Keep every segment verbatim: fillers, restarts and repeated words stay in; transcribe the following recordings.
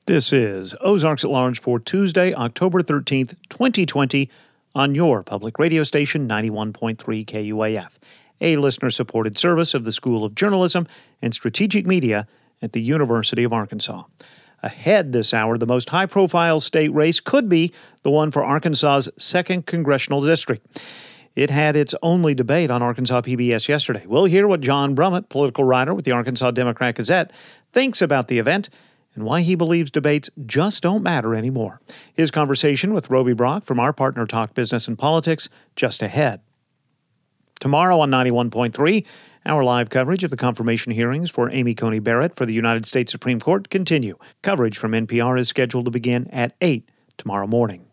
This is Ozarks at Large for Tuesday, October thirteenth, twenty twenty, on your public radio station ninety-one point three K U A F, a listener-supported service of the School of Journalism and Strategic Media at the University of Arkansas. Ahead this hour, the most high-profile state race could be the one for Arkansas's second congressional district. It had its only debate on Arkansas P B S yesterday. We'll hear what John Brummett, political writer with the Arkansas Democrat-Gazette, thinks about the event and why he believes debates just don't matter anymore. His conversation with Roby Brock from our partner Talk Business and Politics just ahead. Tomorrow on ninety-one point three, our live coverage of the confirmation hearings for Amy Coney Barrett for the United States Supreme Court continue. Coverage from N P R is scheduled to begin at eight tomorrow morning.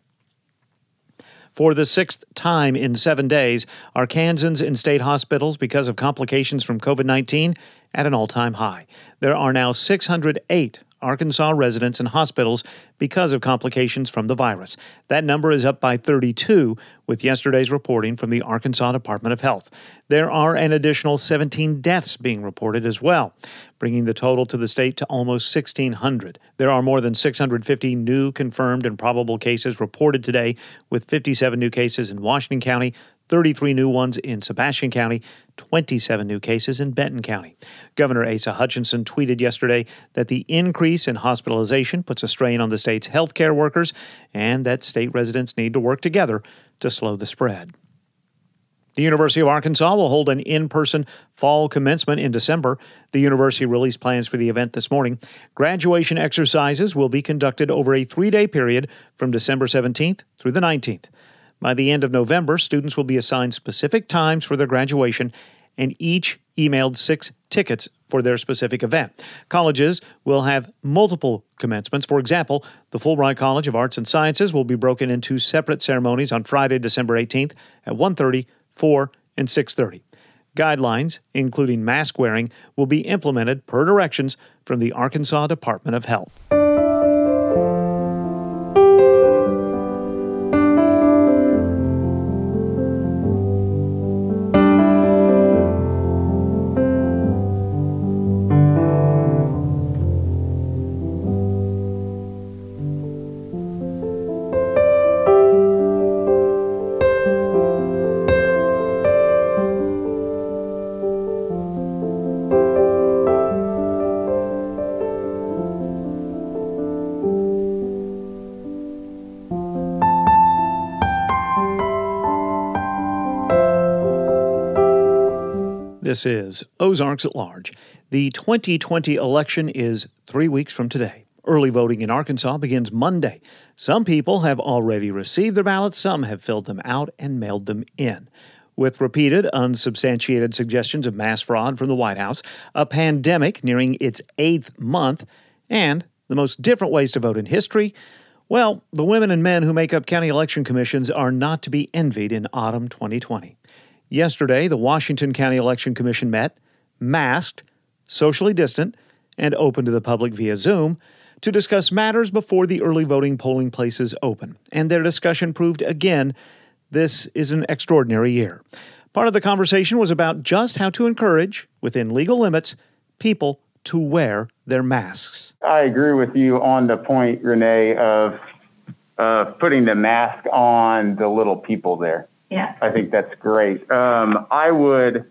For the sixth time in seven days, Arkansans in state hospitals because of complications from COVID nineteen at an all-time high. There are now six hundred eight Arkansas residents in hospitals because of complications from the virus. That number is up by thirty-two with yesterday's reporting from the Arkansas Department of Health. There are an additional seventeen deaths being reported as well, bringing the total to the state to almost sixteen hundred. There are more than six hundred fifty new confirmed and probable cases reported today, with fifty-seven new cases in Washington County, thirty-three new ones in Sebastian County, twenty-seven new cases in Benton County. Governor Asa Hutchinson tweeted yesterday that the increase in hospitalization puts a strain on the state's healthcare workers and that state residents need to work together to slow the spread. The University of Arkansas will hold an in-person fall commencement in December. The university released plans for the event this morning. Graduation exercises will be conducted over a three-day period from December seventeenth through the nineteenth. By the end of November, students will be assigned specific times for their graduation and each emailed six tickets for their specific event. Colleges will have multiple commencements. For example, the Fulbright College of Arts and Sciences will be broken into separate ceremonies on Friday, December eighteenth at one thirty, four, and six thirty. Guidelines, including mask wearing, will be implemented per directions from the Arkansas Department of Health. This is Ozarks at Large. The twenty twenty election is three weeks from today. Early voting in Arkansas begins Monday. Some people have already received their ballots, some have filled them out and mailed them in. With repeated, unsubstantiated suggestions of mass fraud from the White House, a pandemic nearing its eighth month, and the most different ways to vote in history, well, the women and men who make up county election commissions are not to be envied in autumn twenty twenty. Yesterday, the Washington County Election Commission met, masked, socially distant, and open to the public via Zoom, to discuss matters before the early voting polling places open. And their discussion proved again this is an extraordinary year. Part of the conversation was about just how to encourage, within legal limits, people to wear their masks. I agree with you on the point, Renee, of uh, putting the mask on the little people there. Yeah. I think that's great. Um, I would,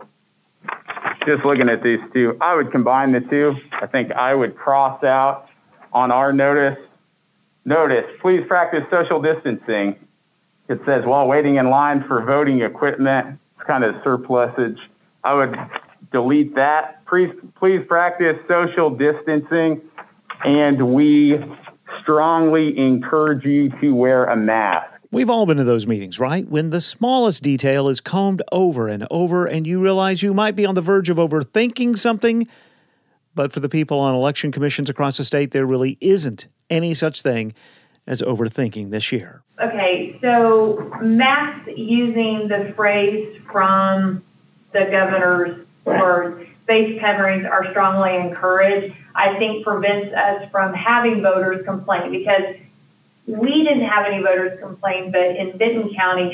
just looking at these two, I would combine the two. I think I would cross out on our notice, notice, please practice social distancing. It says, while waiting in line for voting equipment, it's kind of surplusage. I would delete that. Please, please practice social distancing, and we strongly encourage you to wear a mask. We've all been to those meetings, right? When the smallest detail is combed over and over and you realize you might be on the verge of overthinking something. But for the people on election commissions across the state, there really isn't any such thing as overthinking this year. Okay, so masks, using the phrase from the governor's words, face coverings are strongly encouraged, I think prevents us from having voters complain, because we didn't have any voters complain, but in Benton County,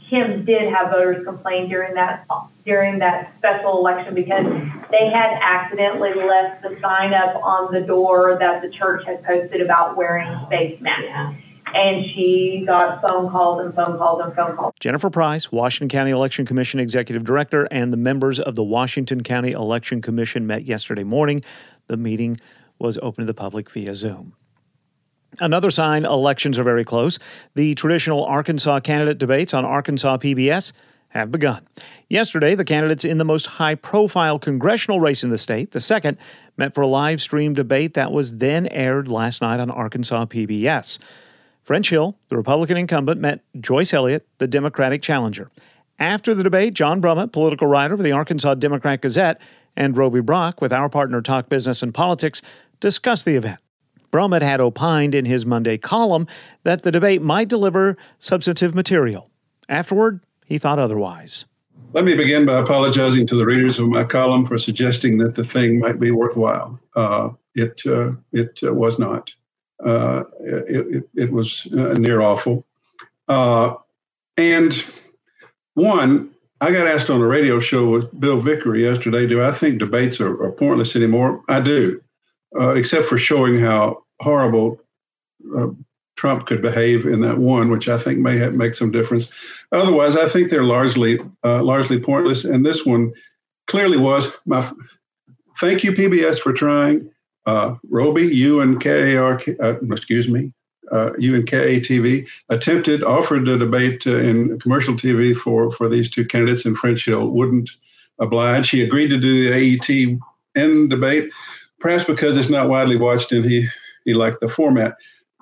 Kim did have voters complain during that during that special election because they had accidentally left the sign up on the door that the church had posted about wearing face masks. And she got phone calls and phone calls and phone calls. Jennifer Price, Washington County Election Commission Executive Director, and the members of the Washington County Election Commission met yesterday morning. The meeting was open to the public via Zoom. Another sign elections are very close. The traditional Arkansas candidate debates on Arkansas P B S have begun. Yesterday, the candidates in the most high-profile congressional race in the state, the second, met for a live-stream debate that was then aired last night on Arkansas P B S. French Hill, the Republican incumbent, met Joyce Elliott, the Democratic challenger. After the debate, John Brummett, political writer for the Arkansas Democrat Gazette, and Roby Brock, with our partner Talk Business and Politics, discussed the event. Brummett had opined in his Monday column that the debate might deliver substantive material. Afterward, he thought otherwise. Let me begin by apologizing to the readers of my column for suggesting that the thing might be worthwhile. Uh, it uh, it uh, was not. Uh, it, it, it was uh, near awful. Uh, and one, I got asked on a radio show with Bill Vickery yesterday, do I think debates are, are pointless anymore? I do, uh, except for showing how horrible uh, Trump could behave in that one, which I think may have, make some difference. Otherwise, I think they're largely uh, largely pointless. And this one clearly was. My, thank you, P B S, for trying. Uh, Roby, you and K A R, uh, excuse me, uh, you and K A T V attempted, offered a debate uh, in commercial T V for, for these two candidates, and French Hill wouldn't oblige. She agreed to do the A E T N debate, perhaps because it's not widely watched and he, he liked the format.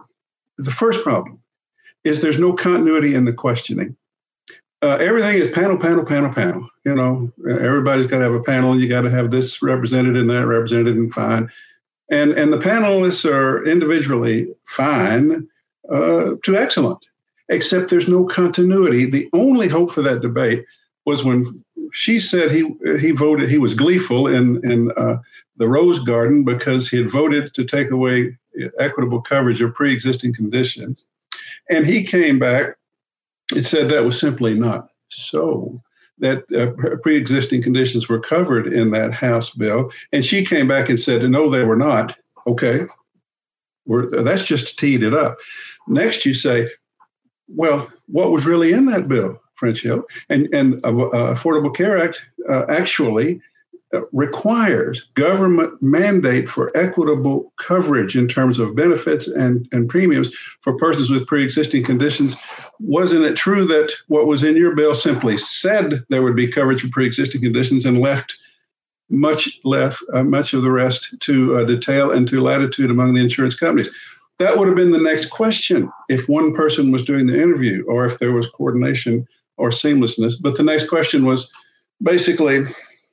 The first problem is there's no continuity in the questioning. Uh, everything is panel, panel, panel, panel. You know, everybody's got to have a panel, and you got to have this represented and that represented, and fine. And and the panelists are individually fine uh, to excellent, except there's no continuity. The only hope for that debate was when she said he he voted, he was gleeful in, in uh, the Rose Garden because he had voted to take away equitable coverage of pre-existing conditions. And he came back and said that was simply not so, that uh, pre-existing conditions were covered in that House bill. And she came back and said, no, they were not. Okay, we're, that's just to teed it up. Next, you say, well, what was really in that bill, French Hill? And, and uh, uh, Affordable Care Act uh, actually uh, requires government mandate for equitable coverage in terms of benefits and, and premiums for persons with pre-existing conditions. Wasn't it true that what was in your bill simply said there would be coverage for pre-existing conditions and left much left uh, much of the rest to uh, detail and to latitude among the insurance companies? That would have been the next question if one person was doing the interview or if there was coordination or seamlessness. But the next question was basically,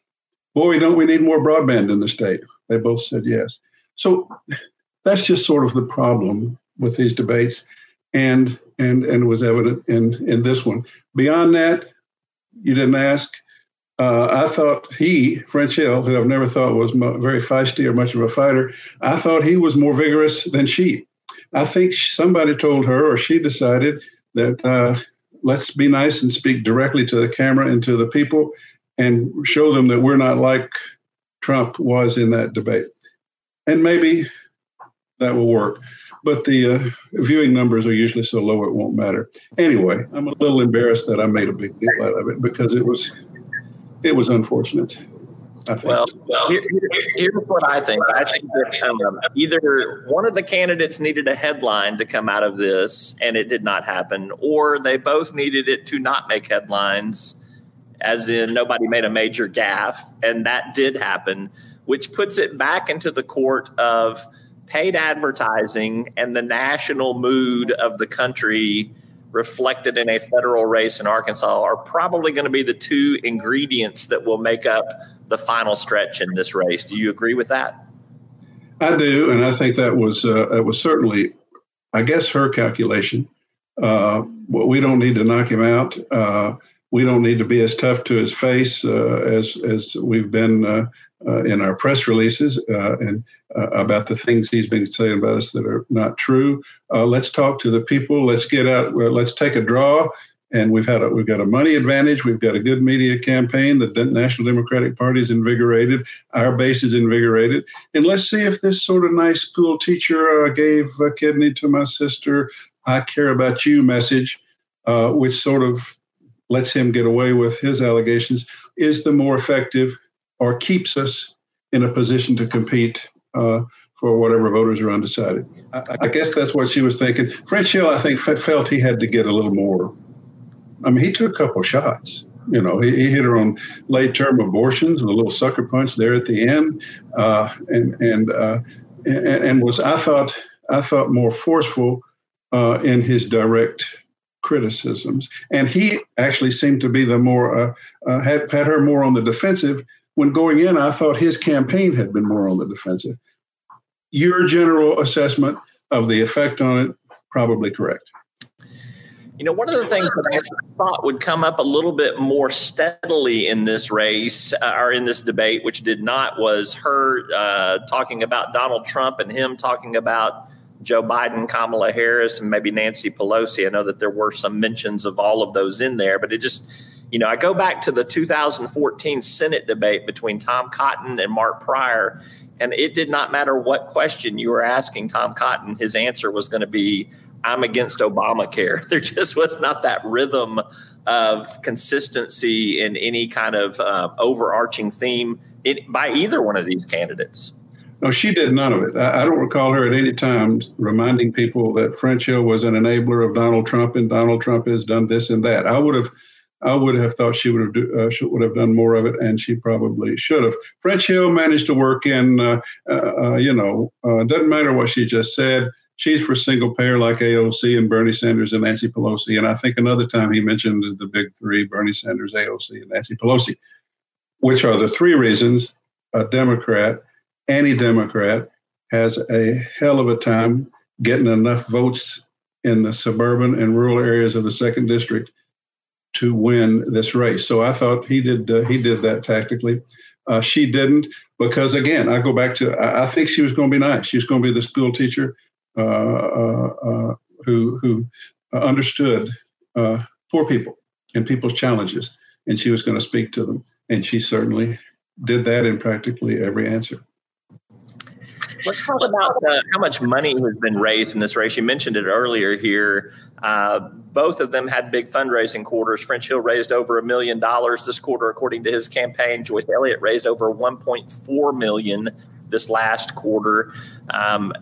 boy, don't we need more broadband in the state? They both said yes. So that's just sort of the problem with these debates, and and and was evident in, in this one. Beyond that, you didn't ask. Uh, I thought he, French Hill, who I've never thought was mo- very feisty or much of a fighter, I thought he was more vigorous than she. I think somebody told her, or she decided that uh, let's be nice and speak directly to the camera and to the people and show them that we're not like Trump was in that debate. And maybe that will work. But the uh, viewing numbers are usually so low it won't matter. Anyway, I'm a little embarrassed that I made a big deal out of it because it was it was unfortunate. I think. Well, well here, here's what I think. I think that um, either one of the candidates needed a headline to come out of this, and it did not happen, or they both needed it to not make headlines, as in nobody made a major gaffe, and that did happen, which puts it back into the court of paid advertising and the national mood of the country reflected in a federal race in Arkansas are probably going to be the two ingredients that will make up the final stretch in this race. Do you agree with that? I do, and I think that was uh, that was certainly, I guess, her calculation. Uh, well, we don't need to knock him out. Uh, we don't need to be as tough to his face uh, as as we've been uh, uh, in our press releases uh, and uh, about the things he's been saying about us that are not true. Uh, let's talk to the people. Let's get out. Let's take a draw And we've had a, we've got a money advantage. We've got a good media campaign. The De- National Democratic Party is invigorated. Our base is invigorated. And let's see if this sort of nice school teacher uh, gave a kidney to my sister, I care about you message, uh, which sort of lets him get away with his allegations, is the more effective or keeps us in a position to compete uh, for whatever voters are undecided. I, I guess that's what she was thinking. French Hill, I think, felt he had to get a little more. I mean, he took a couple shots. You know, he, he hit her on late-term abortions with a little sucker punch there at the end, uh, and and, uh, and and was I thought I thought more forceful uh, in his direct criticisms. And he actually seemed to be the more uh, uh, had had her more on the defensive. When going in, I thought his campaign had been more on the defensive. Your general assessment of the effect on it, probably correct. You know, one of the things that I thought would come up a little bit more steadily in this race uh, or in this debate, which did not, was her uh, talking about Donald Trump and him talking about Joe Biden, Kamala Harris, and maybe Nancy Pelosi. I know that there were some mentions of all of those in there, but it just, you know, I go back to the two thousand fourteen Senate debate between Tom Cotton and Mark Pryor, and it did not matter what question you were asking Tom Cotton, his answer was going to be, I'm against Obamacare. There just was not that rhythm of consistency in any kind of uh, overarching theme in, by either one of these candidates. No, she did none of it. I, I don't recall her at any time reminding people that French Hill was an enabler of Donald Trump and Donald Trump has done this and that. I would have, I would have thought she would have do, uh, she would have done more of it, and she probably should have. French Hill managed to work in, uh, uh, you know, uh, doesn't matter what she just said. She's for single payer like A O C and Bernie Sanders and Nancy Pelosi. And I think another time he mentioned the big three, Bernie Sanders, A O C, and Nancy Pelosi, which are the three reasons a Democrat, any Democrat, has a hell of a time getting enough votes in the suburban and rural areas of the second district to win this race. So I thought he did uh, he did that tactically. Uh, she didn't, because, again, I go back to, I, I think she was going to be nice. She was going to be the school teacher Uh, uh, uh, who who understood uh, poor people and people's challenges, and she was going to speak to them, and she certainly did that in practically every answer. Let's talk about uh, how much money has been raised in this race. You mentioned it earlier here. Uh, both of them had big fundraising quarters. French Hill raised over a million dollars this quarter, according to his campaign. Joyce Elliott raised over one point four million dollars this last quarter. Um,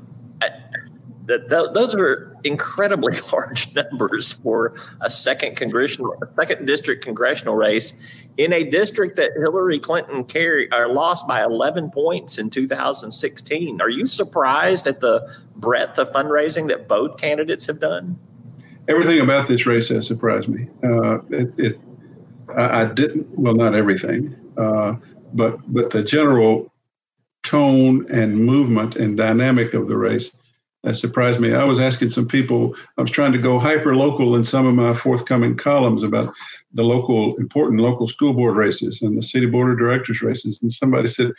That those are incredibly large numbers for a second congressional, a second district congressional race in a district that Hillary Clinton carried or lost by eleven points in two thousand sixteen. Are you surprised at the breadth of fundraising that both candidates have done? Everything about this race has surprised me. Uh, it, it I, I didn't, well, not everything, uh, but but the general tone and movement and dynamic of the race that surprised me. I was asking some people, I was trying to go hyper local in some of my forthcoming columns about the local, important local school board races and the city board of directors races. And somebody said,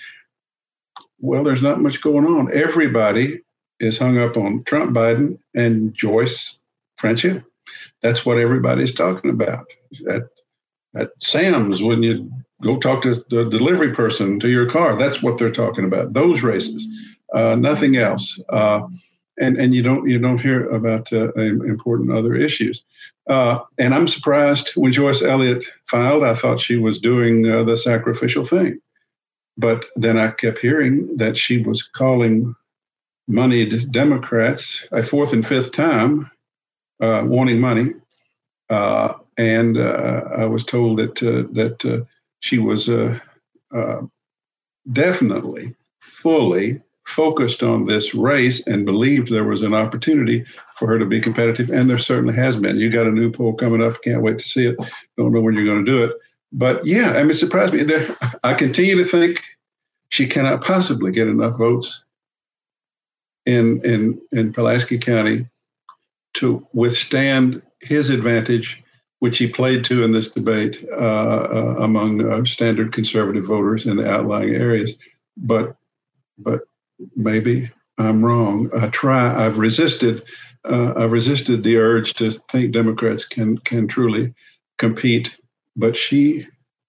well, there's not much going on. Everybody is hung up on Trump, Biden, and Joyce, French Hill. That's what everybody's talking about. At, at Sam's, when you go talk to the delivery person to your car, that's what they're talking about, those races, uh, nothing else. Uh, And and you don't you don't hear about uh, important other issues, uh, and I'm surprised when Joyce Elliott filed. I thought she was doing uh, the sacrificial thing, but then I kept hearing that she was calling moneyed Democrats a fourth and fifth time, uh, wanting money, uh, and uh, I was told that uh, that uh, she was uh, uh, definitely fully focused on this race and believed there was an opportunity for her to be competitive. And there certainly has been. You got a new poll coming up. Can't wait to see it. Don't know when you're going to do it. But yeah, I mean, it surprised me. There, I continue to think she cannot possibly get enough votes in, in, in Pulaski County to withstand his advantage, which he played to in this debate uh, uh, among uh, standard conservative voters in the outlying areas. But, but, maybe I'm wrong. I try. I've resisted uh, I've resisted the urge to think Democrats can can truly compete, but she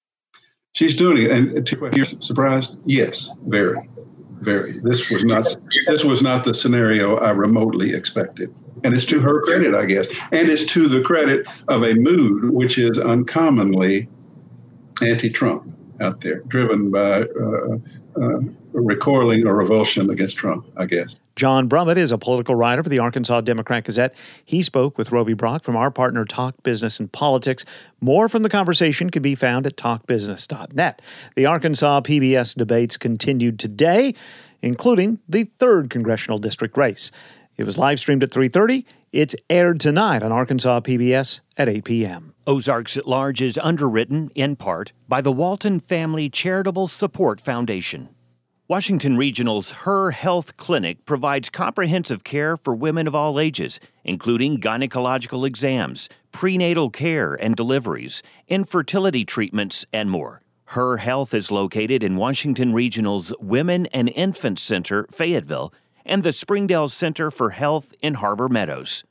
she's doing it. And to you're surprised? Yes, very, very. This was not this was not the scenario I remotely expected. And it's to her credit, I guess, and it's to the credit of a mood which is uncommonly anti-Trump out there, driven by uh, uh, recoiling or revulsion against Trump, I guess. John Brummett is a political writer for the Arkansas Democrat Gazette. He spoke with Roby Brock from our partner Talk Business and Politics. More from the conversation can be found at talk business dot net. The Arkansas P B S debates continued today, including the third congressional district race. It was live streamed at three thirty. It's aired tonight on Arkansas P B S at eight p.m. Ozarks at Large is underwritten, in part, by the Walton Family Charitable Support Foundation. Washington Regional's Her Health Clinic provides comprehensive care for women of all ages, including gynecological exams, prenatal care and deliveries, infertility treatments, and more. Her Health is located in Washington Regional's Women and Infant Center, Fayetteville, and the Springdale Center for Health in Harbor Meadows.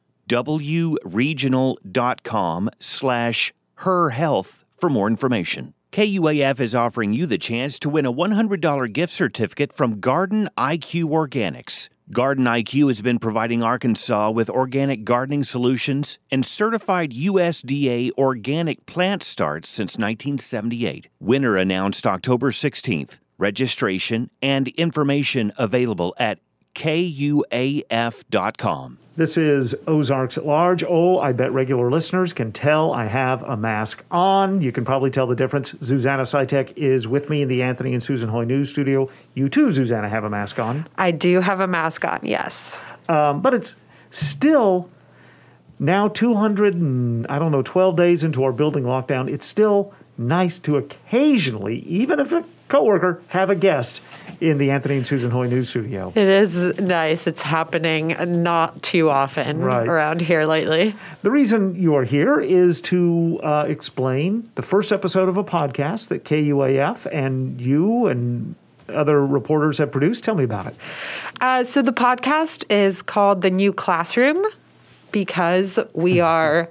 w regional dot com slash her health for more information. K U A F is offering you the chance to win a one hundred dollars gift certificate from Garden I Q Organics. Garden I Q has been providing Arkansas with organic gardening solutions and certified U S D A organic plant starts since nineteen seventy-eight. Winner announced October sixteenth. Registration and information available at K U A F dot com. This is Ozarks at Large. Oh, I bet regular listeners can tell I have a mask on. You can probably tell the difference. Zuzana Sitek is with me in the Anthony and Susan Hoy News Studio. You too, Zuzana, have a mask on. I do have a mask on, yes. Um, but it's still now two hundred and, I don't know, twelve days into our building lockdown. It's still nice to occasionally, even if a coworker, have a guest in the Anthony and Susan Hoy News Studio. It is nice. It's happening not too often right. around here lately. The reason you are here is to uh, explain the first episode of a podcast that K U A F and you and other reporters have produced. Tell me about it. Uh, so the podcast is called The New Classroom because we are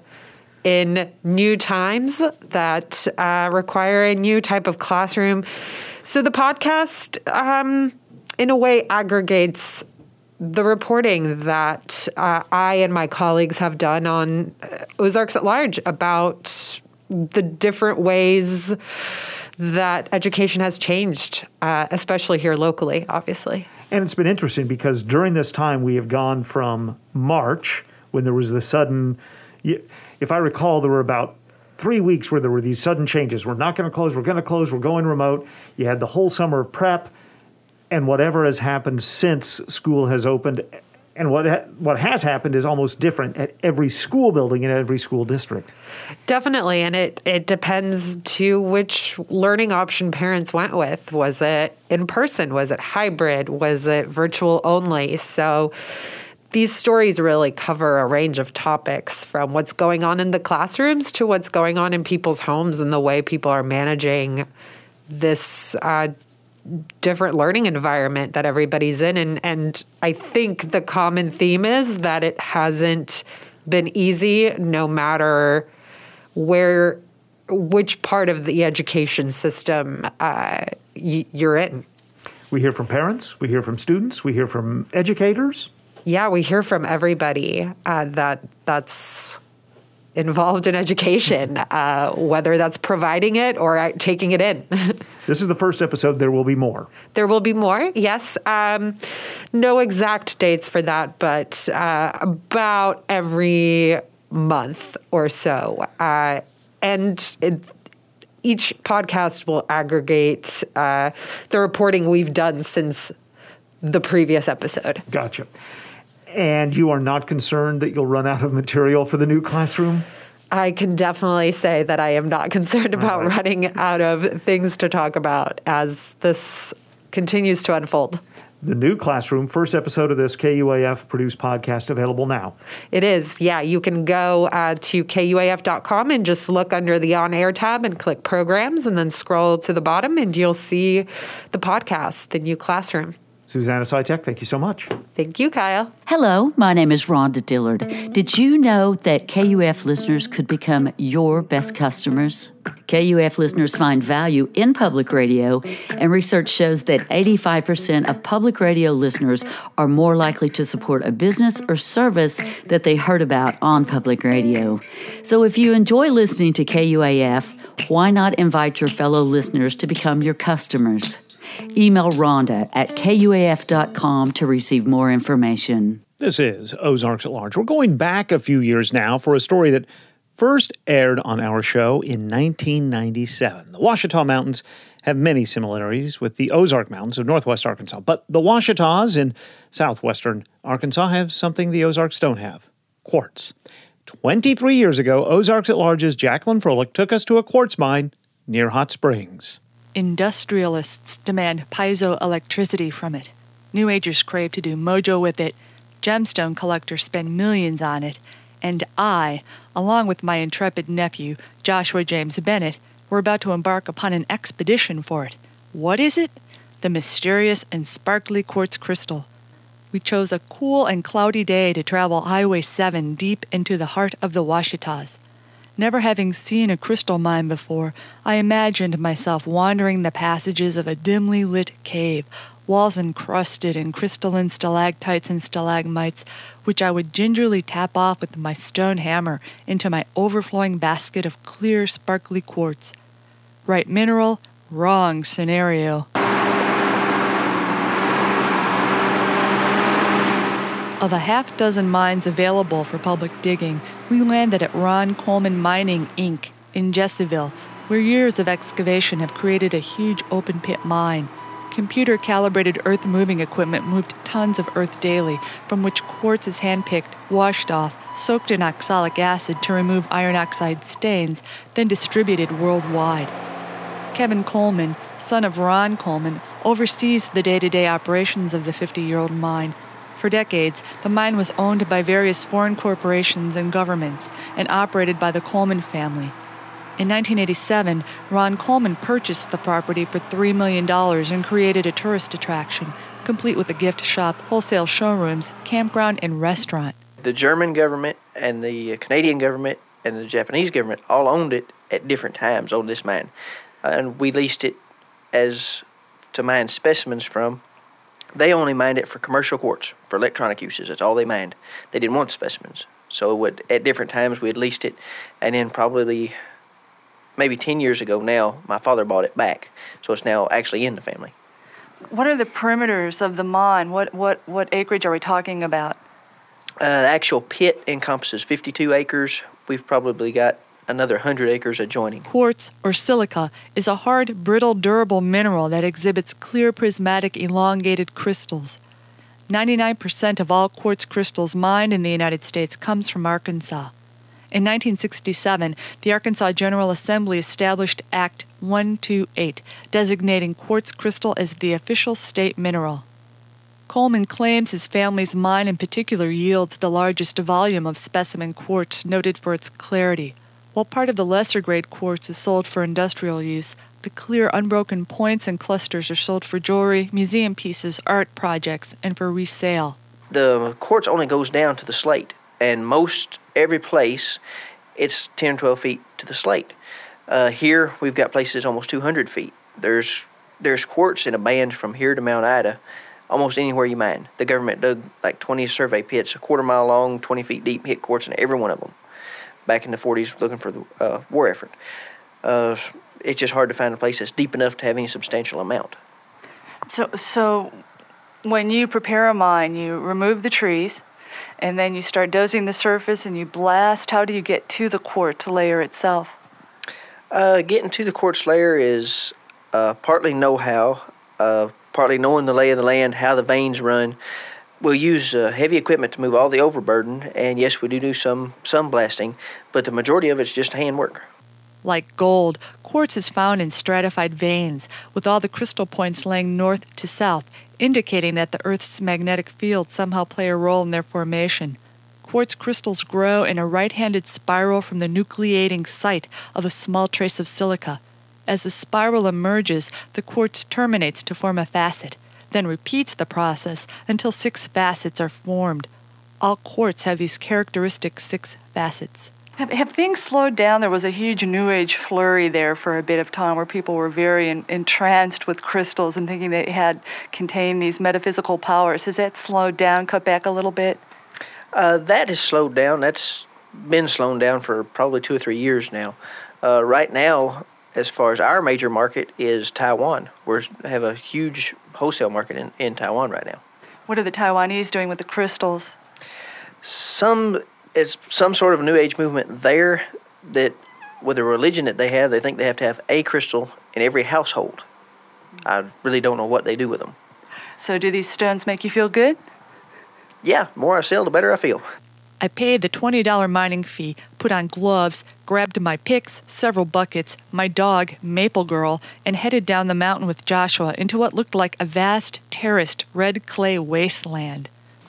in new times that uh, require a new type of classroom. So the podcast, um, in a way, aggregates the reporting that uh, I and my colleagues have done on Ozarks at Large about the different ways that education has changed, uh, especially here locally, obviously. And it's been interesting because during this time we have gone from March, when there was the sudden, if I recall, there were about three weeks where there were these sudden changes. We're not going to close. We're going to close. We're going remote. You had the whole summer of prep, and whatever has happened since school has opened, and what ha- what has happened is almost different at every school building in every school district. Definitely, and it, it depends to which learning option parents went with. Was it in person? Was it hybrid? Was it virtual only? So these stories really cover a range of topics, from what's going on in the classrooms to what's going on in people's homes and the way people are managing this uh, different learning environment that everybody's in. And, and I think the common theme is that it hasn't been easy, no matter where, which part of the education system uh, y- you're in. We hear from parents. We hear from students. We hear from educators. Yeah, we hear from everybody uh, that that's involved in education, uh, whether that's providing it or taking it in. This is the first episode. There will be more. There will be more, yes. Um, no exact dates for that, but uh, about every month or so. Uh, and it, each podcast will aggregate uh, the reporting we've done since the previous episode. Gotcha. And you are not concerned that you'll run out of material for the new classroom? I can definitely say that I am not concerned about right. running out of things to talk about as this continues to unfold. The new classroom, first episode of this K U A F-produced podcast, available now. It is, yeah. You can go uh, to K U A F dot com and just look under the On-Air tab and click Programs, and then scroll to the bottom, and you'll see the podcast, The New Classroom. Susanna Switek, thank you so much. Thank you, Kyle. Hello, my name is Rhonda Dillard. Did you know that K U F listeners could become your best customers? K U F listeners find value in public radio, and research shows that eighty-five percent of public radio listeners are more likely to support a business or service that they heard about on public radio. So if you enjoy listening to K U A F, why not invite your fellow listeners to become your customers? Email Rhonda at K U A F dot com to receive more information. This is Ozarks at Large. We're going back a few years now for a story that first aired on our show in nineteen ninety-seven. The Ouachita Mountains have many similarities with the Ozark Mountains of northwest Arkansas, but the Ouachitas in southwestern Arkansas have something the Ozarks don't have: quartz. twenty-three years ago, Ozarks at Large's Jacqueline Froelich took us to a quartz mine near Hot Springs. Industrialists demand piezoelectricity from it. New Agers crave to do mojo with it. Gemstone collectors spend millions on it. And I, along with my intrepid nephew, Joshua James Bennett, were about to embark upon an expedition for it. What is it? The mysterious and sparkly quartz crystal. We chose a cool and cloudy day to travel Highway seven deep into the heart of the Ouachitas. Never having seen a crystal mine before, I imagined myself wandering the passages of a dimly lit cave, walls encrusted in crystalline stalactites and stalagmites, which I would gingerly tap off with my stone hammer into my overflowing basket of clear, sparkly quartz. Right mineral, wrong scenario. Of a half dozen mines available for public digging, we landed at Ron Coleman Mining, Incorporated in Jesseville, where years of excavation have created a huge open-pit mine. Computer-calibrated earth-moving equipment moved tons of earth daily, from which quartz is hand-picked, washed off, soaked in oxalic acid to remove iron oxide stains, then distributed worldwide. Kevin Coleman, son of Ron Coleman, oversees the day-to-day operations of the fifty-year-old mine. For decades, the mine was owned by various foreign corporations and governments and operated by the Coleman family. In nineteen eighty-seven, Ron Coleman purchased the property for three million dollars and created a tourist attraction, complete with a gift shop, wholesale showrooms, campground, and restaurant. The German government and the Canadian government and the Japanese government all owned it at different times, owned this mine. Uh, and we leased it as to mine specimens from. They only mined it for commercial quartz, for electronic uses. That's all they mined. They didn't want specimens. So it would, at different times we had leased it, and then probably maybe ten years ago now, my father bought it back. So it's now actually in the family. What are the perimeters of the mine? What what what acreage are we talking about? Uh, the actual pit encompasses fifty-two acres. We've probably got another one hundred acres adjoining. Quartz, or silica, is a hard, brittle, durable mineral that exhibits clear, prismatic, elongated crystals. ninety-nine percent of all quartz crystals mined in the United States comes from Arkansas. In nineteen sixty-seven, the Arkansas General Assembly established Act one twenty-eight, designating quartz crystal as the official state mineral. Coleman claims his family's mine in particular yields the largest volume of specimen quartz, noted for its clarity. While part of the lesser-grade quartz is sold for industrial use, the clear, unbroken points and clusters are sold for jewelry, museum pieces, art projects, and for resale. The quartz only goes down to the slate, and most every place, it's ten, twelve feet to the slate. Uh, here, we've got places almost two hundred feet. There's there's quartz in a band from here to Mount Ida, almost anywhere you mine. The government dug like twenty survey pits, a quarter mile long, twenty feet deep, hit quartz in every one of them. Back in the forties, looking for the uh, war effort. Uh, it's just hard to find a place that's deep enough to have any substantial amount. So, so when you prepare a mine, you remove the trees, and then you start dozing the surface and you blast. How do you get to the quartz layer itself? Uh, getting to the quartz layer is uh, partly know-how, uh, partly knowing the lay of the land, how the veins run. We'll use uh, heavy equipment to move all the overburden, and yes, we do do some, some blasting, but the majority of it's just handwork. Like gold, quartz is found in stratified veins, with all the crystal points laying north to south, indicating that the Earth's magnetic field somehow play a role in their formation. Quartz crystals grow in a right-handed spiral from the nucleating site of a small trace of silica. As the spiral emerges, the quartz terminates to form a facet. then repeats the process until six facets are formed. All quartz have these characteristic six facets. Have, have things slowed down? There was a huge New Age flurry there for a bit of time where people were very in, entranced with crystals and thinking they had contained these metaphysical powers. Has that slowed down, cut back a little bit? Uh, that has slowed down. That's been slowing down for probably two or three years now. Uh, right now, as far as our major market is Taiwan. We have a huge wholesale market in, in Taiwan right now. What are the Taiwanese doing with the crystals? Some it's some sort of New Age movement there that with the religion that they have, they think they have to have a crystal in every household. I really don't know what they do with them. So do these stones make you feel good? Yeah, the more I sell, the better I feel. I paid the twenty dollars mining fee, put on gloves, grabbed my picks, several buckets, my dog, Maple Girl, and headed down the mountain with Joshua into what looked like a vast, terraced, red clay wasteland.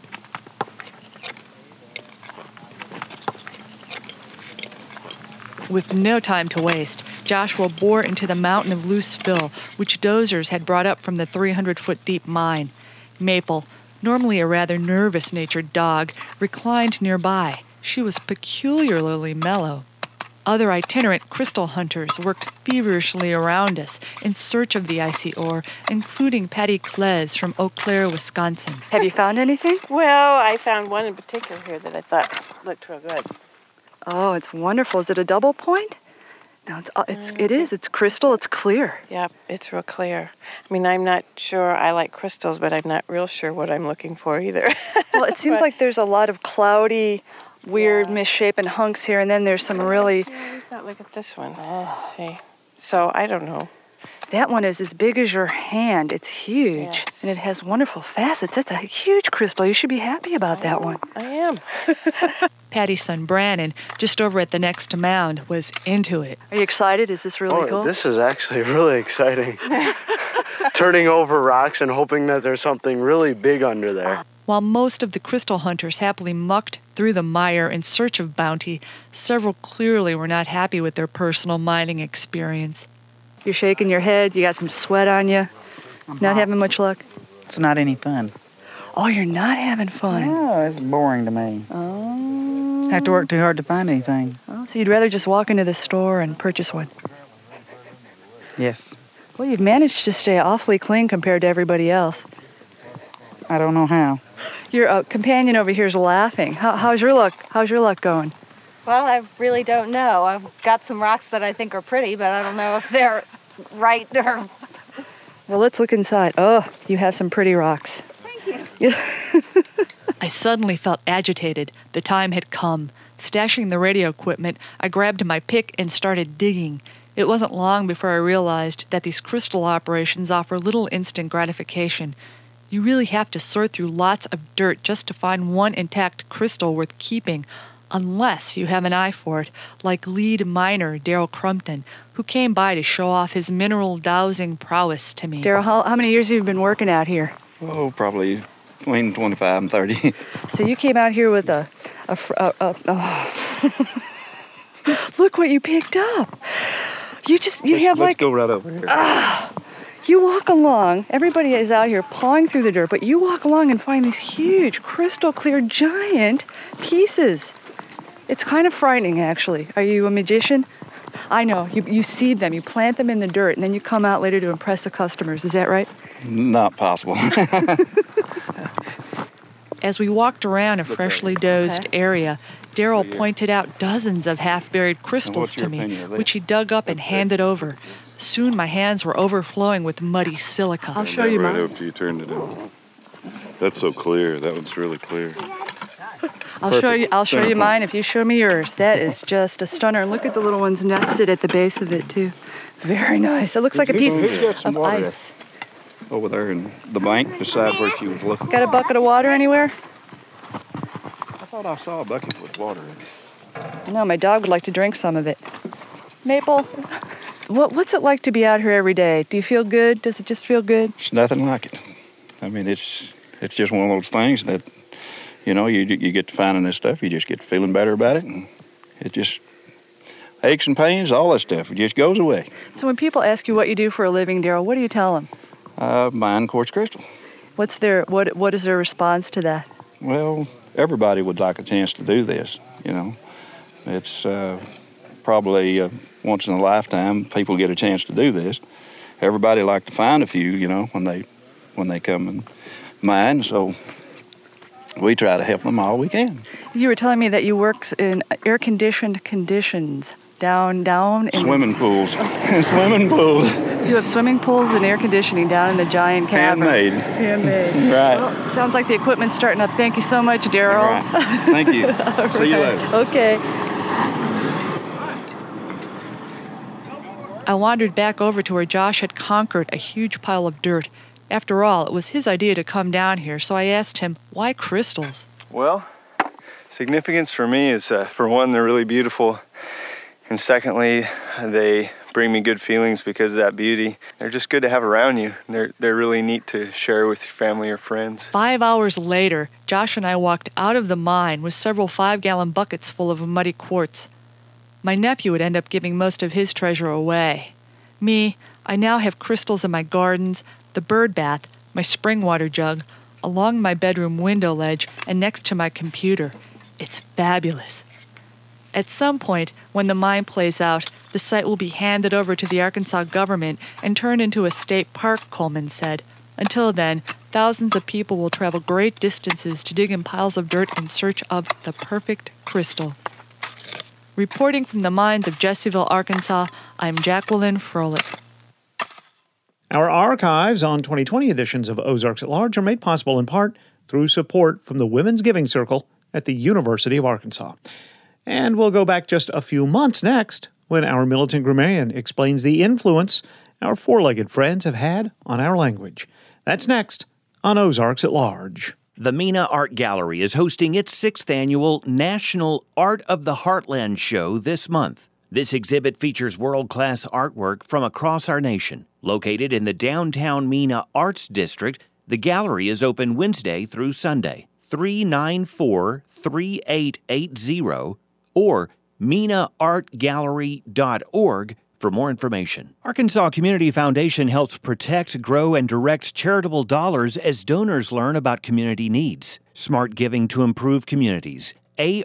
With no time to waste, Joshua bore into the mountain of loose fill, which dozers had brought up from the three hundred foot deep mine. Maple, normally a rather nervous-natured dog, reclined nearby. She was peculiarly mellow. Other itinerant crystal hunters worked feverishly around us in search of the icy ore, including Patty Klez from Eau Claire, Wisconsin. Have you found anything? Well, I found one in particular here that I thought looked real good. Oh, it's wonderful. Is it a double point? No, it's, it's it is. It's crystal. It's clear. Yep, it's real clear. I mean, I'm not sure I like crystals, but I'm not real sure what I'm looking for either. Well, it seems but, like there's a lot of cloudy, weird, yeah. misshapen hunks here, and then there's some really... Yeah, we thought, look at this one. Let's see. So, I don't know. That one is as big as your hand. It's huge, yes. and it has wonderful facets. That's a huge crystal. You should be happy about I that am. one. I am. Patty's son, Brannon, just over at the next mound, was into it. Are you excited? Is this really oh, cool? This is actually really exciting. Turning over rocks and hoping that there's something really big under there. While most of the crystal hunters happily mucked through the mire in search of bounty, several clearly were not happy with their personal mining experience. You're shaking your head. You got some sweat on you. Not, not having much luck? It's not any fun. Oh, you're not having fun? No, it's boring to me. Oh. I have to work too hard to find anything. Oh, so you'd rather just walk into the store and purchase one? Yes. Well, you've managed to stay awfully clean compared to everybody else. I don't know how. Your uh, companion over here is laughing. How, how's your luck? How's your luck going? Well, I really don't know. I've got some rocks that I think are pretty, but I don't know if they're right or... Well, let's look inside. Oh, you have some pretty rocks. Thank you. I suddenly felt agitated. The time had come. Stashing the radio equipment, I grabbed my pick and started digging. It wasn't long before I realized that these crystal operations offer little instant gratification. You really have to sort through lots of dirt just to find one intact crystal worth keeping, unless you have an eye for it, like lead miner Daryl Crumpton, who came by to show off his mineral dowsing prowess to me. Daryl, how, how many years have you been working out here? Oh, probably between twenty-five and thirty. So you came out here with a... a, a, a oh. Look what you picked up. You just, you let's, have let's like... Let's go right over here. Ah, you walk along, everybody is out here pawing through the dirt, but you walk along and find these huge, crystal clear, giant pieces. It's kind of frightening, actually. Are you a magician? I know. You, you seed them, you plant them in the dirt, and then you come out later to impress the customers. Is that right? Not possible. As we walked around a freshly dozed okay. area, Daryl pointed out dozens of half-buried crystals to me, which he dug up and handed over. Soon my hands were overflowing with muddy silica. I'll show you right mine. after you turned it in. That's so clear. That one's really clear. I'll Perfect. show you. I'll show you mine if you show me yours. That is just a stunner. And look at the little ones nested at the base of it too. Very nice. It looks like a piece of ice. Over there in the bank beside where she was looking. Got a bucket of water anywhere? I thought I saw a bucket with water in it. No, my dog would like to drink some of it. Maple, what what's it like to be out here every day? Do you feel good? Does it just feel good? It's nothing like it. I mean, it's it's just one of those things that, you know, you you get to finding this stuff, you just get to feeling better about it, and it just aches and pains, all that stuff, it just goes away. So when people ask you what you do for a living, Daryl, what do you tell them? Uh, mine quartz crystal. What's their what what is their response to that? Well, everybody would like a chance to do this, you know. It's uh, probably uh, once in a lifetime people get a chance to do this. Everybody like to find a few, you know, when they when they come in mine, so we try to help them all we can. You were telling me that you work in air-conditioned conditions down down in Swimming pools. Swimming pools. You have swimming pools and air conditioning down in the giant cavern. Handmade. Handmade. Right. Well, sounds like the equipment's starting up. Thank you so much, Daryl. Right. Thank you. See you later. Okay. I wandered back over to where Josh had conquered a huge pile of dirt. After all, it was his idea to come down here, so I asked him, why crystals? Well, significance for me is, uh, for one, they're really beautiful. And secondly, they bring me good feelings because of that beauty. They're just good to have around you. They're, they're really neat to share with your family or friends. Five hours later, Josh and I walked out of the mine with several five-gallon buckets full of muddy quartz. My nephew would end up giving most of his treasure away. Me, I now have crystals in my gardens, the bird bath, my spring water jug, along my bedroom window ledge, and next to my computer. It's fabulous. At some point, when the mine plays out, the site will be handed over to the Arkansas government and turned into a state park, Coleman said. Until then, thousands of people will travel great distances to dig in piles of dirt in search of the perfect crystal. Reporting from the mines of Jesseville, Arkansas, I'm Jacqueline Froelich. Our archives on twenty twenty editions of Ozarks at Large are made possible in part through support from the Women's Giving Circle at the University of Arkansas. And we'll go back just a few months next when our militant grammarian explains the influence our four-legged friends have had on our language. That's next on Ozarks at Large. The Mena Art Gallery is hosting its sixth annual National Art of the Heartland show this month. This exhibit features world-class artwork from across our nation. Located in the downtown Mena Arts District, the gallery is open Wednesday through Sunday. three nine four, three eight eight zero or mena art gallery dot org for more information. Arkansas Community Foundation helps protect, grow, and direct charitable dollars as donors learn about community needs. Smart giving to improve communities.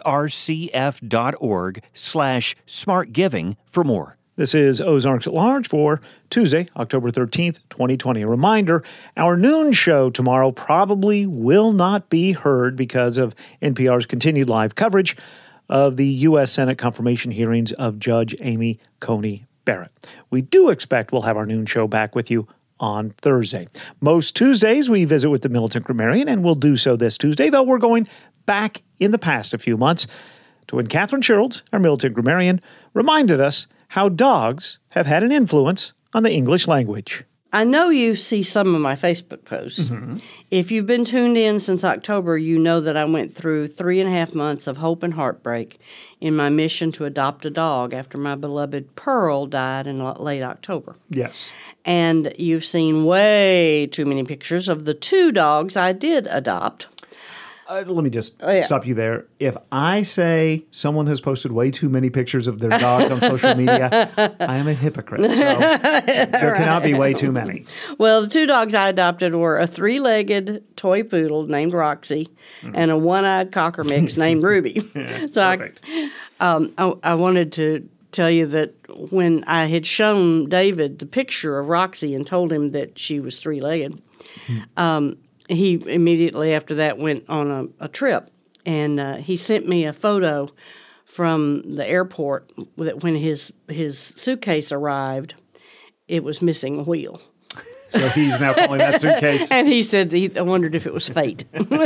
arcf.org slash smartgiving for more. This is Ozarks at Large for Tuesday, October thirteenth, twenty twenty. A reminder, our noon show tomorrow probably will not be heard because of N P R's continued live coverage of the U S Senate confirmation hearings of Judge Amy Coney Barrett. We do expect we'll have our noon show back with you on Thursday. Most Tuesdays we visit with the militant grammarian, and we'll do so this Tuesday, though we're going back in the past a few months to when Catherine Sherrills, our militant grammarian, reminded us how dogs have had an influence on the English language. I know you see some of my Facebook posts. Mm-hmm. If you've been tuned in since October, you know that I went through three and a half months of hope and heartbreak in my mission to adopt a dog after my beloved Pearl died in late October. Yes. And you've seen way too many pictures of the two dogs I did adopt. Uh, let me just oh, yeah. stop you there. If I say someone has posted way too many pictures of their dogs on social media, I am a hypocrite. So there cannot be way too many. Well, the two dogs I adopted were a three-legged toy poodle named Roxy mm-hmm. and a one-eyed cocker mix named Ruby. Yeah, so perfect. I, um, I, I wanted to tell you that when I had shown David the picture of Roxy and told him that she was three-legged, mm-hmm. um, he immediately after that went on a, a trip, and uh, he sent me a photo from the airport that when his his suitcase arrived, it was missing a wheel. So he's now calling that suitcase. And he said he I wondered if it was fate.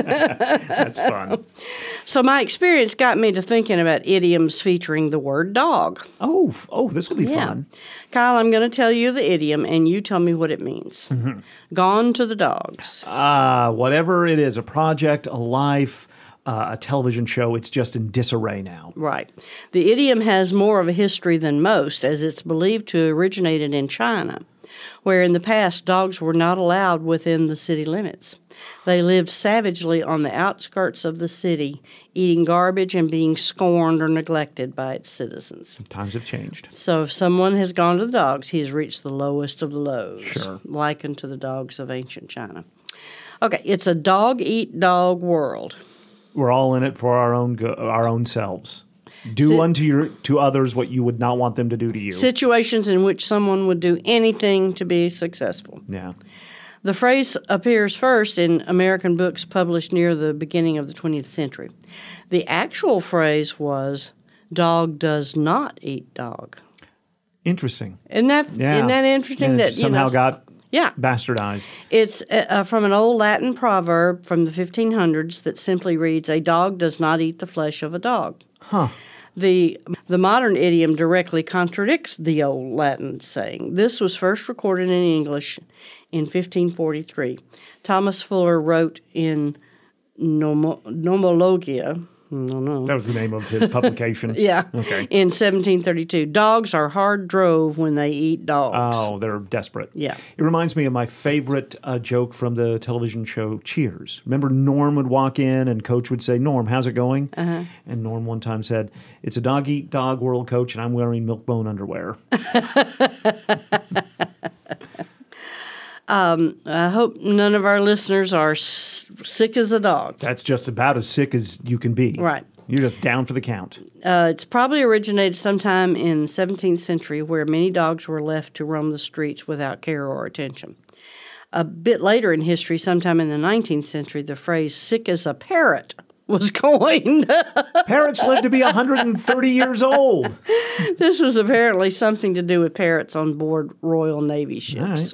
That's fun. So my experience got me to thinking about idioms featuring the word dog. Oh, oh, this will be yeah. fun. Kyle, I'm going to tell you the idiom, and you tell me what it means. Mm-hmm. Gone to the dogs. Ah, uh, whatever it is, a project, a life, uh, a television show, it's just in disarray now. Right. The idiom has more of a history than most, as it's believed to have originated in China, where in the past dogs were not allowed within the city limits. They lived savagely on the outskirts of the city, eating garbage and being scorned or neglected by its citizens. Times have changed. So if someone has gone to the dogs, he has reached the lowest of the lows, sure. likened to the dogs of ancient China. Okay, it's a dog-eat-dog world. We're all in it for our own go- our own selves. Do Si- unto your to others what you would not want them to do to you. Situations in which someone would do anything to be successful. Yeah. The phrase appears first in American books published near the beginning of the twentieth century. The actual phrase was, dog does not eat dog. Interesting. Isn't that, Yeah. isn't that interesting? And it that you somehow know, got yeah. bastardized. It's uh, from an old Latin proverb from the fifteen hundreds that simply reads, a dog does not eat the flesh of a dog. Huh. The, the modern idiom directly contradicts the old Latin saying. This was first recorded in English in fifteen forty-three. Thomas Fuller wrote in Nomo, Nomologia, no, no. That was the name of his publication. Yeah. Okay. In seventeen thirty-two. Dogs are hard drove when they eat dogs. Oh, they're desperate. Yeah. It reminds me of my favorite uh, joke from the television show Cheers. Remember Norm would walk in and Coach would say, Norm, how's it going? Uh-huh. And Norm one time said, it's a dog-eat-dog world, Coach, and I'm wearing milk-bone underwear. Um, I hope none of our listeners are s- sick as a dog. That's just about as sick as you can be. Right. You're just down for the count. Uh, it's probably originated sometime in the seventeenth century where many dogs were left to roam the streets without care or attention. A bit later in history, sometime in the nineteenth century, the phrase sick as a parrot was coined. Parrots live to be one hundred thirty years old. This was apparently something to do with parrots on board Royal Navy ships.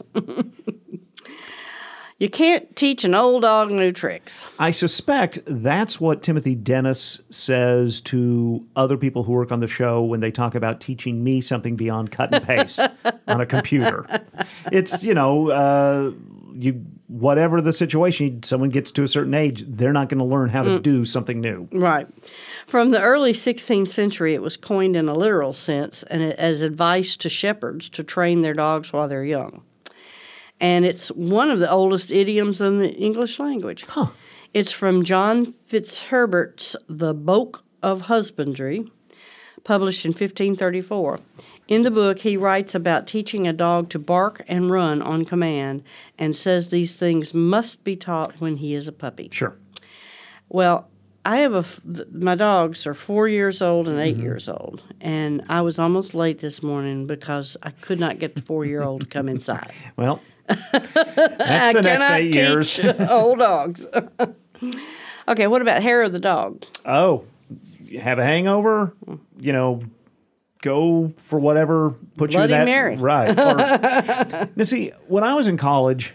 You can't teach an old dog new tricks. I suspect that's what Timothy Dennis says to other people who work on the show when they talk about teaching me something beyond cut and paste on a computer. It's, you know, uh, you whatever the situation, someone gets to a certain age, they're not going to learn how to Mm. do something new. Right. From the early sixteenth century, it was coined in a literal sense and it- as advice to shepherds to train their dogs while they're young. And it's one of the oldest idioms in the English language. Huh. It's from John Fitzherbert's The Boke of Husbandry, published in fifteen thirty-four. In the book, he writes about teaching a dog to bark and run on command and says these things must be taught when he is a puppy. Sure. Well, I have a, f- th- my dogs are four years old and 8 Mm-hmm. years old, and I was almost late this morning because I could not get the four-year-old to come inside. Well, that's I the next cannot eight years. teach old dogs. Okay, what about hair of the dog? Oh, you have a hangover, you know, go for whatever puts Bloody you in that Mary. right. Or, now, see, when I was in college,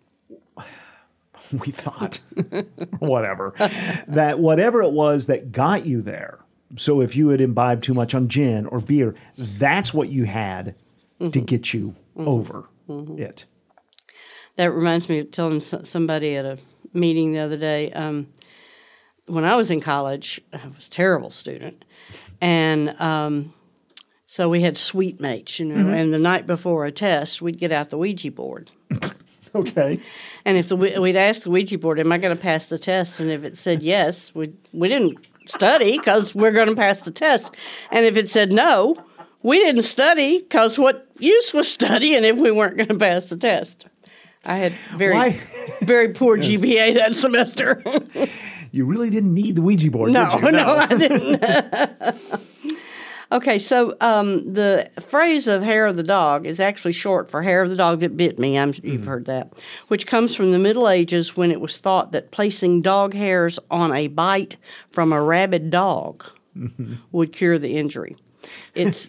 we thought whatever that whatever it was that got you there. So if you had imbibed too much on gin or beer, that's what you had to get you over it. That reminds me of telling s- somebody at a meeting the other day. Um, when I was in college, I was a terrible student, and um, so we had suite mates, you know. Mhm. And the night before a test, we'd get out the Ouija board. Okay. And if the, we- we'd ask the Ouija board, "Am I going to pass the test?" And if it said yes, we we didn't study because we're going to pass the test. And if it said no, we didn't study because what use was studying if we weren't going to pass the test? I had very Why? very poor G P A that semester. You really didn't need the Ouija board, no, did you? no, I didn't. Okay, so um, the phrase of hair of the dog is actually short for hair of the dog that bit me. I'm, you've heard that, which comes from the Middle Ages when it was thought that placing dog hairs on a bite from a rabid dog would cure the injury. It's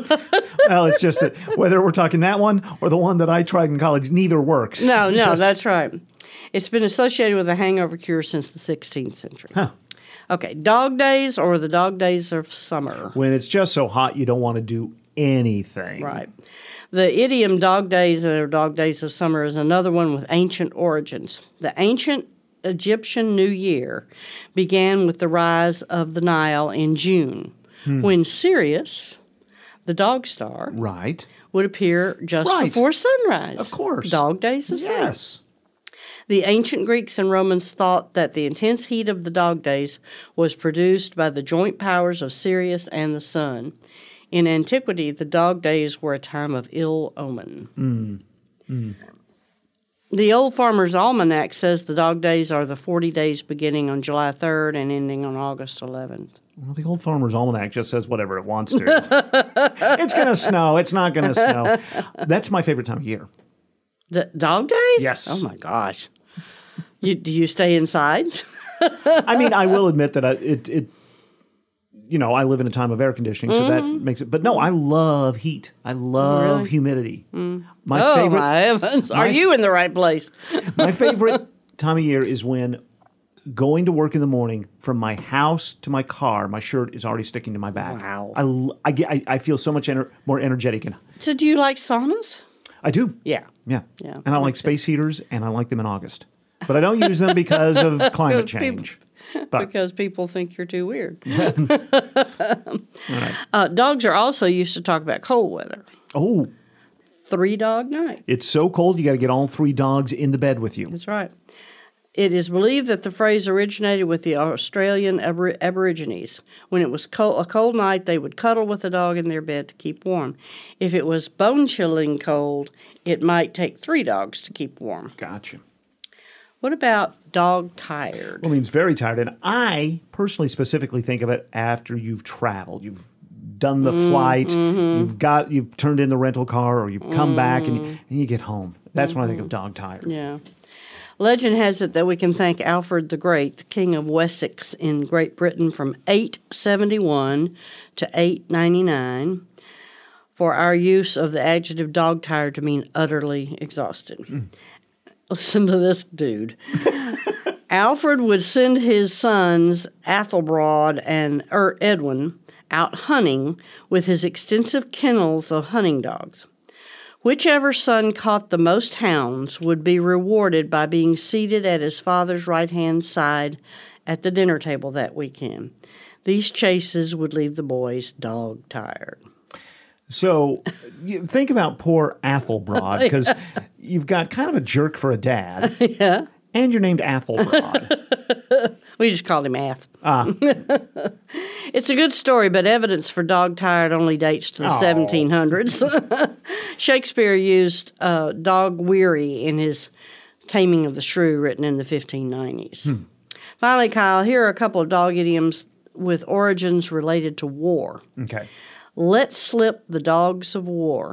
Well, it's just that whether we're talking that one or the one that I tried in college, neither works. no, It's no, just- that's right. It's been associated with a hangover cure since the sixteenth century. Huh. Okay, dog days or the dog days of summer. When it's just so hot, you don't want to do anything. Right. The idiom dog days or dog days of summer is another one with ancient origins. The ancient Egyptian New Year began with the rise of the Nile in June, Hmm. when Sirius, the dog star, Right. would appear just Right. before sunrise. Of course. Dog days of summer. Yes. The ancient Greeks and Romans thought that the intense heat of the dog days was produced by the joint powers of Sirius and the sun. In antiquity, the dog days were a time of ill omen. Mm. Mm. The Old Farmer's Almanac says the dog days are the forty days beginning on July third and ending on August eleventh. Well, the Old Farmer's Almanac just says whatever it wants to. It's going to snow. It's not going to snow. That's my favorite time of year. The dog days? Yes. Oh, my gosh. You, do you stay inside? I mean, I will admit that I, it, it, you know, I live in a time of air conditioning, so that Mhm. makes it. But no, I love heat. I love Really? humidity. Mm. My oh, favorite. my heavens. Are my- you in the right place? My favorite time of year is when going to work in the morning, from my house to my car, my shirt is already sticking to my back. Wow. I, l- I, get, I, I feel so much ener- more energetic. And So do you like saunas? I do. Yeah. Yeah. Yeah, And I me like too. space heaters, and I like them in August. But I don't use them because of climate Because people- change. But because people think you're too weird. all right. Uh, dogs are also used to talk about cold weather. Oh, Three dog night. it's so cold, you got to get all three dogs in the bed with you. That's right. It is believed that the phrase originated with the Australian abor- Aborigines. When it was co- a cold night, they would cuddle with the dog in their bed to keep warm. If it was bone-chilling cold, it might take three dogs to keep warm. Gotcha. What about dog tired? Well, it means very tired. And I personally specifically think of it after you've traveled. You've done the Mm, flight, mhm. you've got you've turned in the rental car, or you've come back and you, Mm. and you get home. That's when I Mm-hmm. think of dog tired. Yeah. Legend has it that we can thank Alfred the Great, King of Wessex in Great Britain from eight seventy-one to eight ninety-nine, for our use of the adjective dog tired to mean utterly exhausted. Mm. Listen to this dude. Alfred would send his sons Athelbrod and er, Edwin out hunting with his extensive kennels of hunting dogs. Whichever son caught the most hounds would be rewarded by being seated at his father's right-hand side at the dinner table that weekend. These chases would leave the boys dog-tired. So you think about poor Athelbrod, because you've got kind of a jerk for a dad. Yeah. And you're named Athelbrod. We just called him Ath. Ah. It's a good story, but evidence for dog tired only dates to the Oh. seventeen hundreds. Shakespeare used uh, dog weary in his Taming of the Shrew, written in the fifteen nineties. Hmm. Finally, Kyle, here are a couple of dog idioms with origins related to war. Okay. Let slip the dogs of war.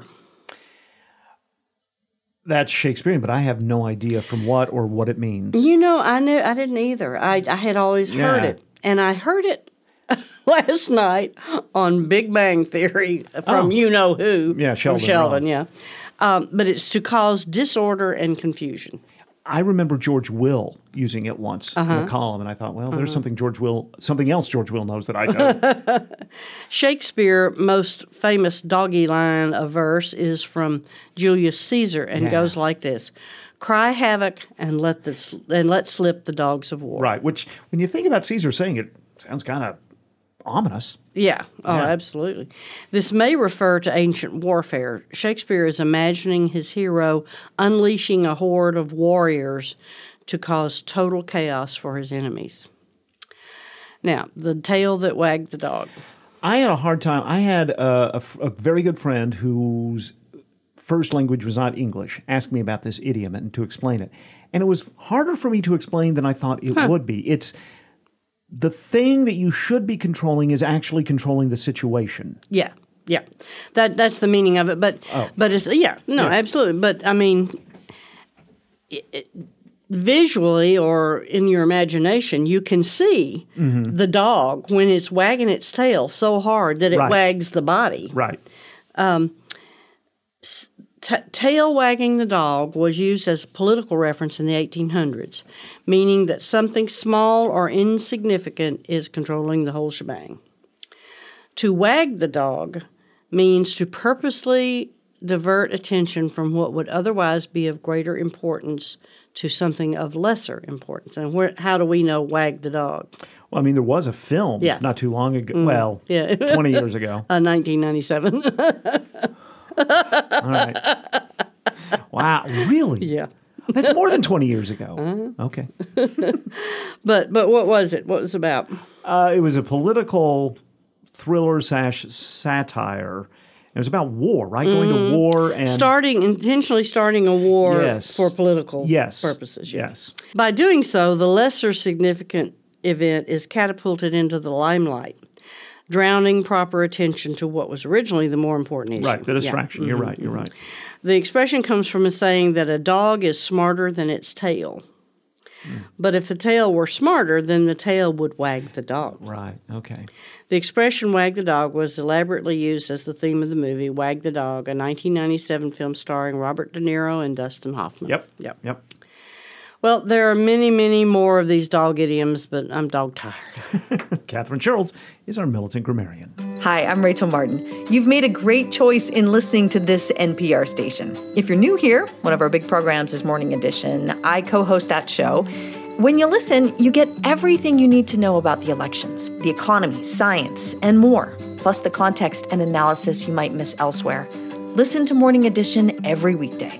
That's Shakespearean, but I have no idea from what or what it means. You know, I knew I didn't either. I, I had always heard Yeah. it, and I heard it last night on Big Bang Theory from Oh. you know who. Yeah, From Sheldon, Sheldon, right. yeah. Um, but it's to cause disorder and confusion. I remember George Will using it once in Uh-huh. a column, and I thought, well, there's Uh-huh. something George Will, something else George Will knows that I don't. Shakespeare's most famous doggy line of verse is from Julius Caesar and Yeah. goes like this: "Cry havoc and let the and let slip the dogs of war." Right, which when you think about Caesar saying it, sounds kind of ominous. Yeah. Oh, Yeah. absolutely. This may refer to ancient warfare. Shakespeare is imagining his hero unleashing a horde of warriors to cause total chaos for his enemies. Now, the tail that wagged the dog. I had a hard time. I had a, a f- a very good friend whose first language was not English ask me about this idiom and to explain it. And it was harder for me to explain than I thought it Huh. would be. It's the thing that you should be controlling is actually controlling the situation. Yeah. Yeah. That that's the meaning of it, but Oh. but it's yeah, no, Yeah. absolutely. But I mean it, it, visually or in your imagination, you can see Mhm. the dog when it's wagging its tail so hard that it Right. wags the body. Right. Um, s- t- tail wagging the dog was used as a political reference in the eighteen hundreds, meaning that something small or insignificant is controlling the whole shebang. To wag the dog means to purposely divert attention from what would otherwise be of greater importance to something of lesser importance. And where, how do we know wag the dog? Well, I mean, there was a film Yeah. not too long ago. Mm, Well, yeah. twenty years ago. Uh, nineteen ninety-seven. All right. Wow, really? Yeah. That's more than twenty years ago. Uh-huh. Okay. But but what was it? What was it about? Uh, it was a political thriller slash satire, It was about war, right? Going Mhm. to war and starting intentionally starting a war Yes. for political Yes. purposes. yeah. Yes. By doing so, the lesser significant event is catapulted into the limelight, drowning proper attention to what was originally the more important issue. Right, the distraction. Yeah. You're Mhm, right. You're mhm. right. The expression comes from a saying that a dog is smarter than its tail. But if the tail were smarter, then the tail would wag the dog. Right. Okay. The expression wag the dog was elaborately used as the theme of the movie Wag the Dog, a nineteen ninety-seven film starring Robert De Niro and Dustin Hoffman. Yep. Yep. Yep. Well, there are many, many more of these dog idioms, but I'm dog tired. Catherine Sherrills is our militant grammarian. Hi, I'm Rachel Martin. You've made a great choice in listening to this N P R station. If you're new here, one of our big programs is Morning Edition. I co-host that show. When you listen, you get everything you need to know about the elections, the economy, science, and more, plus the context and analysis you might miss elsewhere. Listen to Morning Edition every weekday.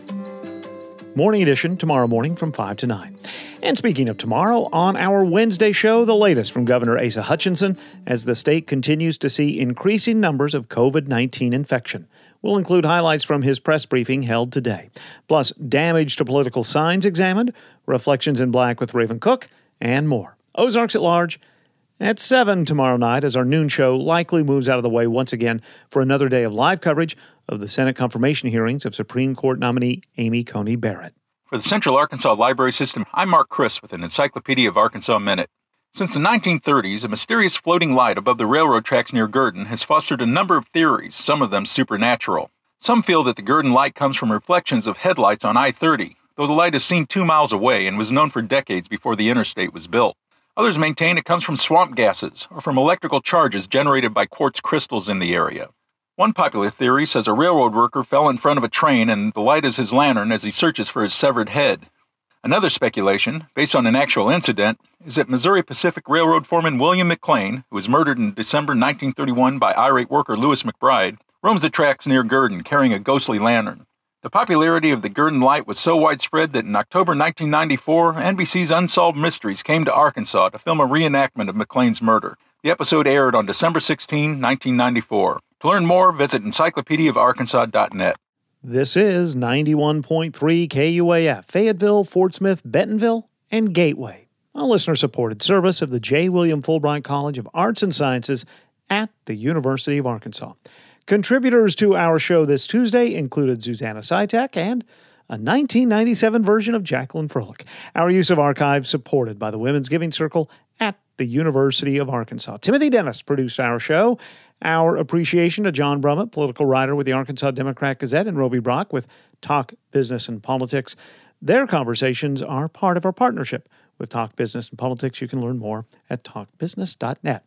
Morning Edition tomorrow morning from five to nine. And speaking of tomorrow, on our Wednesday show, the latest from Governor Asa Hutchinson as the state continues to see increasing numbers of COVID nineteen infection. We'll include highlights from his press briefing held today, plus damage to political signs examined, reflections in black with Raven Cook, and more. Ozarks at Large at seven tomorrow night as our noon show likely moves out of the way once again for another day of live coverage of the Senate confirmation hearings of Supreme Court nominee Amy Coney Barrett. For the Central Arkansas Library System, I'm Mark Chris with an Encyclopedia of Arkansas Minute. Since the nineteen thirties, a mysterious floating light above the railroad tracks near Gurdon has fostered a number of theories, some of them supernatural. Some feel that the Gurdon light comes from reflections of headlights on I thirty, though the light is seen two miles away and was known for decades before the interstate was built. Others maintain it comes from swamp gases or from electrical charges generated by quartz crystals in the area. One popular theory says a railroad worker fell in front of a train and the light is his lantern as he searches for his severed head. Another speculation, based on an actual incident, is that Missouri Pacific Railroad foreman William McLean, who was murdered in December nineteen thirty-one by irate worker Lewis McBride, roams the tracks near Gurdon carrying a ghostly lantern. The popularity of the Gurdon light was so widespread that in October nineteen ninety-four, N B C's Unsolved Mysteries came to Arkansas to film a reenactment of McLean's murder. The episode aired on December sixteenth, nineteen ninety-four. To learn more, visit encyclopedia of arkansas dot net. This is ninety-one point three K U A F, Fayetteville, Fort Smith, Bentonville, and Gateway, a listener-supported service of the J. William Fulbright College of Arts and Sciences at the University of Arkansas. Contributors to our show this Tuesday included Susanna Sitek and a nineteen ninety-seven version of Jacqueline Froelich. Our use of archives supported by the Women's Giving Circle at the University of Arkansas. Timothy Dennis produced our show. Our appreciation to John Brummett, political writer with the Arkansas Democrat Gazette, and Roby Brock with Talk Business and Politics. Their conversations are part of our partnership with Talk Business and Politics. You can learn more at talk business dot net.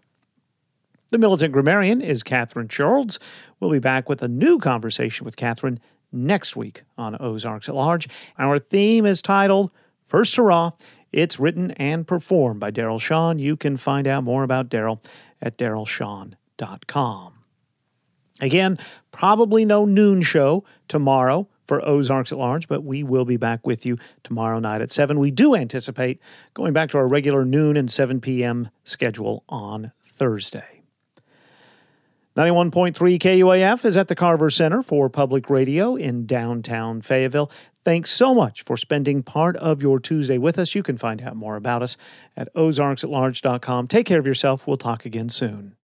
The Militant Grammarian is Catherine Sherrills. We'll be back with a new conversation with Catherine next week on Ozarks at Large. Our theme is titled First Hurrah. It's written and performed by Daryl Shawn. You can find out more about Daryl at daryl shawn dot com. Again, probably no noon show tomorrow for Ozarks at Large, but we will be back with you tomorrow night at seven. We do anticipate going back to our regular noon and seven p.m. schedule on Thursday. ninety-one point three K U A F is at the Carver Center for Public Radio in downtown Fayetteville. Thanks so much for spending part of your Tuesday with us. You can find out more about us at ozarks at large dot com. Take care of yourself. We'll talk again soon.